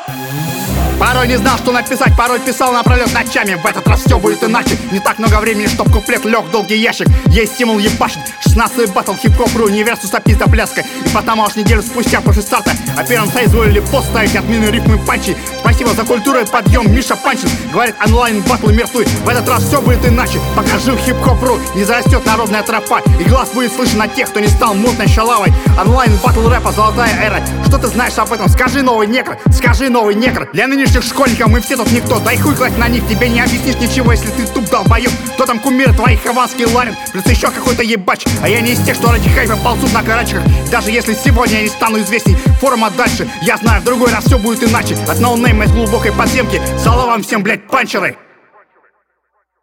Порой не знал, что написать, порой писал напролет ночами. В этот раз все будет иначе. Не так много времени, чтоб куплет лег в долгий ящик. Есть стимул ебашить. 16 батл, хип-хоп.ру, университет сопись до блеска. И потому аж неделю спустя после старта о первом соизволили пост ставить отмены рифмы панчи. Спасибо за культуру и подъем, Миша Панчин. Говорит, онлайн батлы мертвы. В этот раз все будет иначе. Пока жив хип-хоп.ру, не зарастет народная тропа. И глаз будет слышен от тех, кто не стал мутной шалавой. Онлайн батл рэпа, золотая эра. Что ты знаешь об этом? Скажи, новый негр, скажи, новый негр. Для нынешних школьников мы все тут никто. Дай хуй класть на них, тебе не объяснишь ничего, если ты туп долбоёб. Кто там кумир твоих, Хованский Ларин, плюс еще какой-то ебач. А я не из тех, что ради хайпа ползут на карачках. Даже если сегодня я не стану известней, форума дальше. Я знаю, в другой раз все будет иначе. От ноунейма из глубокой подземки. Салам вам всем, блять, панчеры.